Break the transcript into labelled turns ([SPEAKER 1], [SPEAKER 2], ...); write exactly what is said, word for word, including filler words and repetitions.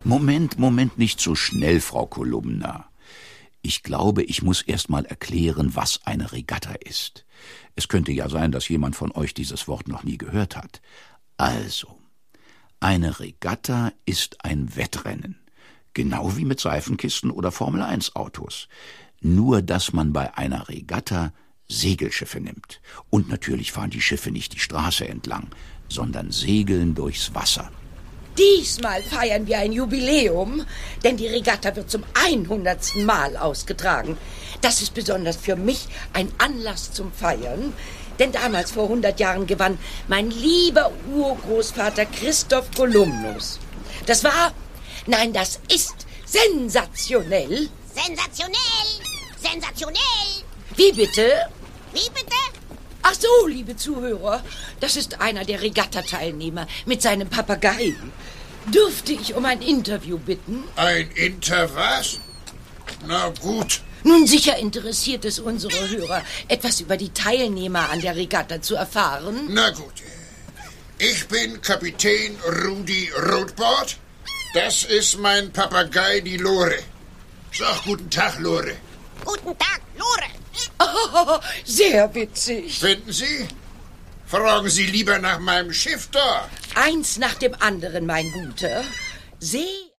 [SPEAKER 1] Moment, Moment, nicht so schnell, Frau Kolumna. Ich glaube, ich muss erst mal erklären, was eine Regatta ist. Es könnte ja sein, dass jemand von euch dieses Wort noch nie gehört hat. Also, eine Regatta ist ein Wettrennen. Genau wie mit Seifenkisten oder Formel eins Autos. Nur, dass man bei einer Regatta Segelschiffe nimmt. Und natürlich fahren die Schiffe nicht die Straße entlang, sondern segeln durchs Wasser.
[SPEAKER 2] Diesmal feiern wir ein Jubiläum, denn die Regatta wird zum hundertsten Mal ausgetragen. Das ist besonders für mich ein Anlass zum Feiern, denn damals vor hundert Jahren gewann mein lieber Urgroßvater Christoph Kolumbus. Das war, nein, das ist sensationell.
[SPEAKER 3] Sensationell! Sensationell!
[SPEAKER 2] Wie bitte?
[SPEAKER 3] Wie bitte?
[SPEAKER 2] Ach so, liebe Zuhörer, das ist einer der Regatta-Teilnehmer mit seinem Papagei. Dürfte ich um ein Interview bitten?
[SPEAKER 4] Ein Inter was? Na gut.
[SPEAKER 2] Nun, sicher interessiert es unsere Hörer, etwas über die Teilnehmer an der Regatta zu erfahren.
[SPEAKER 4] Na gut. Ich bin Kapitän Rudi Rotbart. Das ist mein Papagei, die Lore. Sag guten Tag, Lore.
[SPEAKER 3] Guten Tag, Lore.
[SPEAKER 2] Oh, sehr witzig.
[SPEAKER 4] Finden Sie? Fragen Sie lieber nach meinem Schiff da.
[SPEAKER 2] Eins nach dem anderen, mein Guter. See